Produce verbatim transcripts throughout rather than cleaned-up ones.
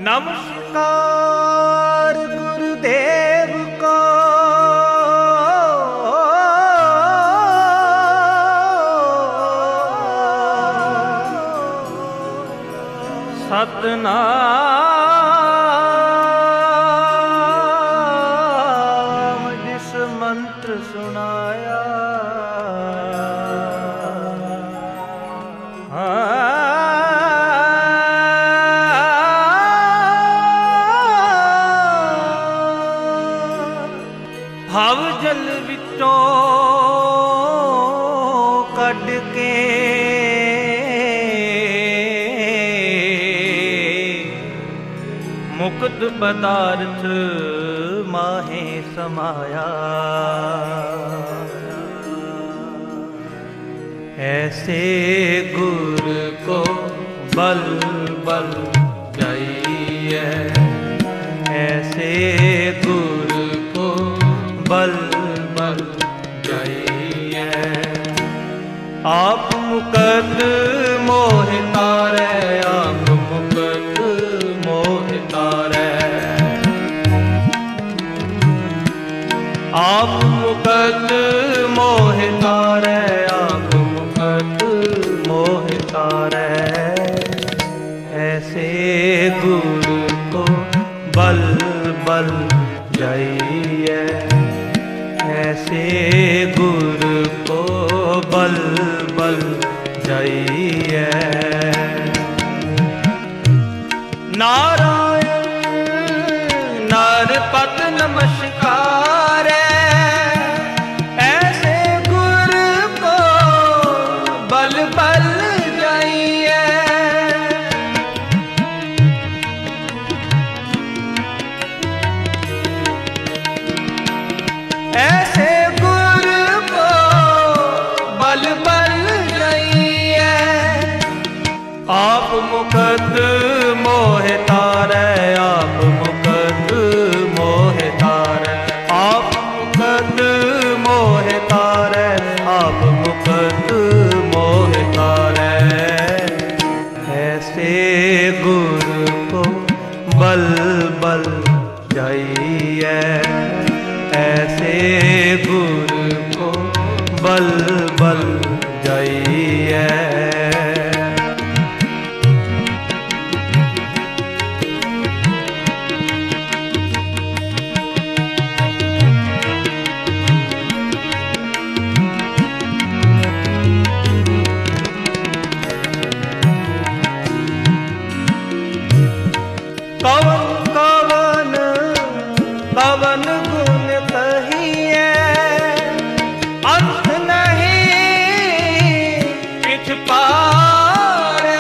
नमस्कार गुरुदेव को सतनाम जिस मंत्र सुनाया भाव जल विचों कढ़ के मुक्त पदार्थ माहे समाया। ऐसे गुर को बल बल जाइए, ऐसे गुर को बल बल जाइए। आप मुकद मोह तारे, आप मुकद मोह तारे, आप मुकद मोह तारे, आप मुकद मोह तारे। ऐसे गुरु को बल बल जाइए, ऐसे गुरु को बल बल जाइए। नारायण नरपत नमस्कार, ऐसे गुरु को बल बल जाइए। ऐसे गुरु को बल बल जाइए। आप मुकद मोह तारे, आप मुकद मोह तारे, आप मुकद मोह तारे, आप मुकद मोह तारे। ऐसे गुरु को बल बल जाइए, ऐसे गुरु को बल बल जाइए। कवन कवन कवन गुण कहिए, अंत नहीं पिछ पारे।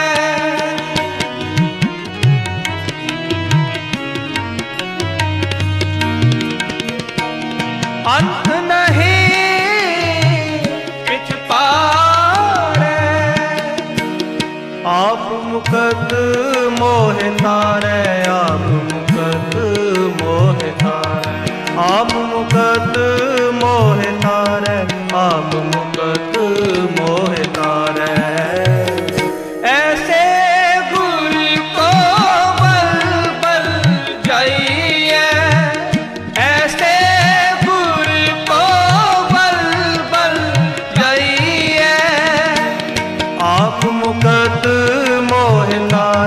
अंत नहीं पिछ पारे। आप मुकद मोह तारे, आप मुकद मोह तारे, आप मुकद मोह तारे, आप मुकद मोह तारे। ऐसे गुरु को बल बल जाइए, ऐसे गुरु को बल बल जाइए। आप मुकद मोह तारे,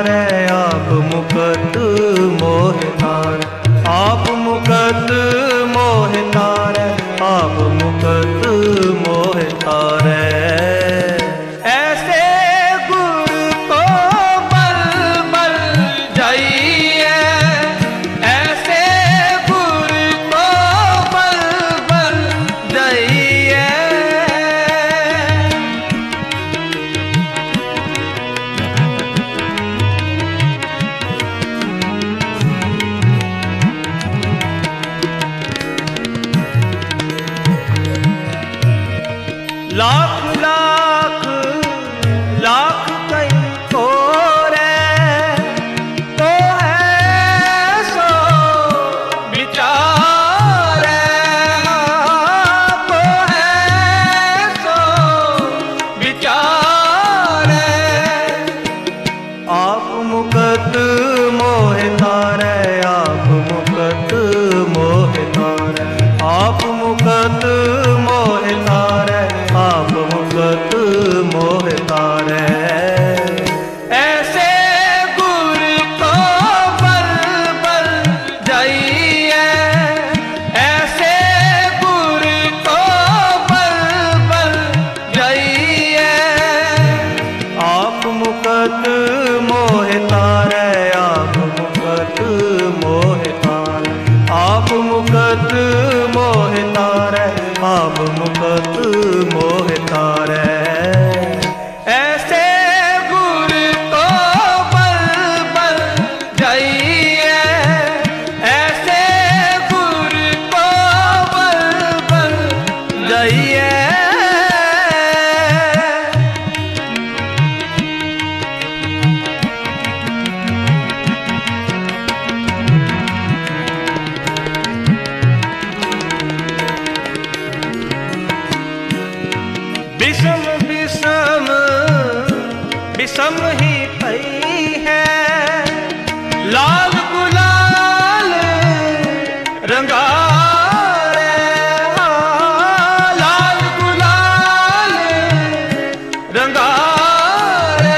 किस्म ही पई है। लाल गुलाल रंगा रे, लाल गुलाल रंगा रे।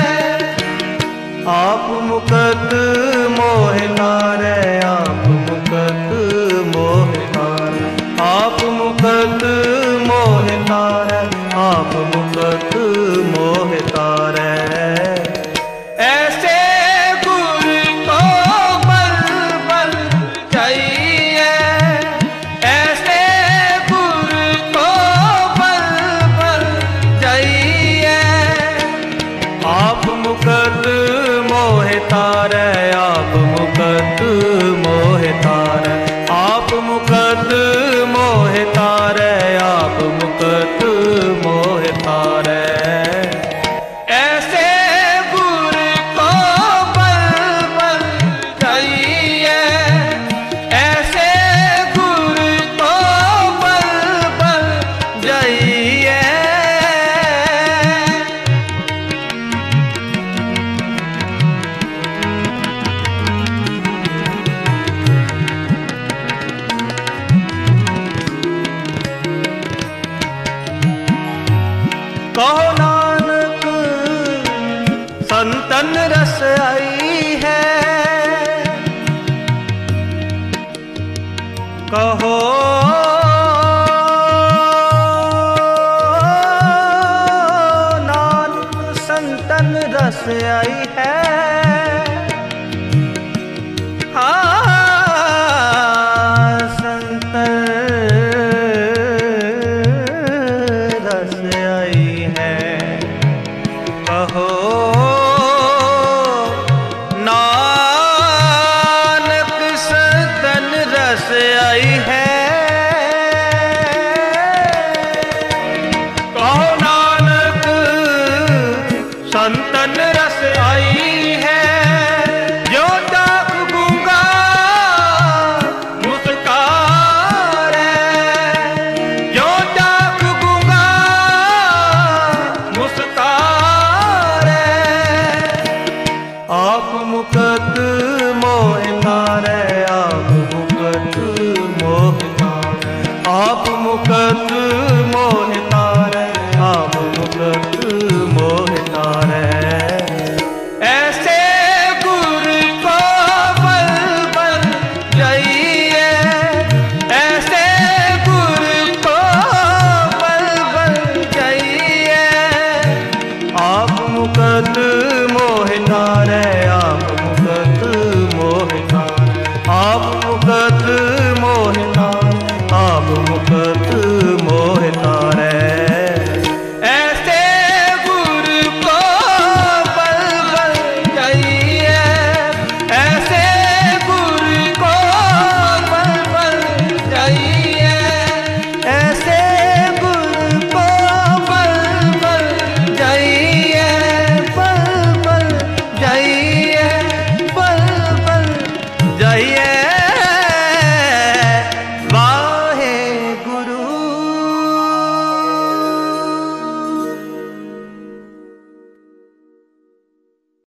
आप मुकत मोहिता रे, आप मुकत मोहिता रे, आप मुकत मोहिता रे, आप मुकत मोहिता रे। ऐसे गुर को बल बल चाहिए, ऐसे गुर को बल बल चाहिए। आप मुकत मोहिता रे, आप मुकत मोहिता रे, आप मुकत मोहिता रे, आप मुकत मोहिता रे। ऐसे गुर को बल बल चाहिए, ऐसे गुर को बल बल चाहिए। कहो नानक संतन रस आई है, कहो नानक संतन रस आई है। हाँ संतन रस आई है, कहो नानक संतन रस आई है। कहो नानक संतन रस आई